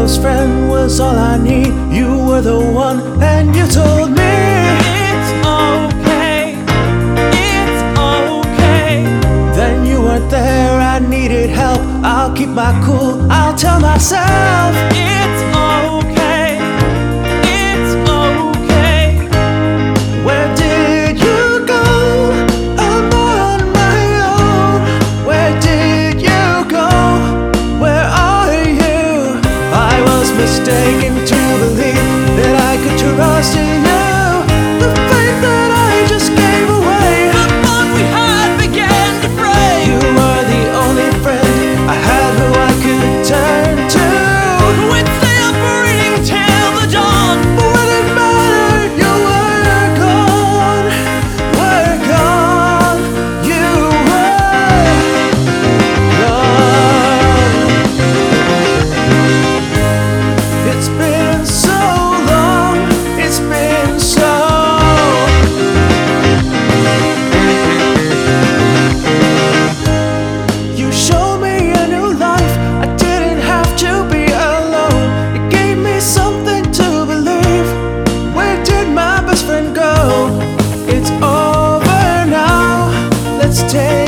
close friend was all I need. You were the one, and you told me It's okay, it's okay. then you weren't there, I needed help. I'll keep my cool, I'll tell myself It's okay, it's okay. where did you go? I'm on my own. Where did you go? Where are you? I was mistaken to believe that I could trust in you. The faith that I just gave away. The bond we had began to break. You were the only friend I had who I could turn to. We'd stay up reading till the dawn. When it mattered, you were gone. Were gone. You were gone. It's been so long. It's been so. You showed me a new life. I didn't have to be alone. It gave me something to believe. Where did my best friend go? It's over now. Let's take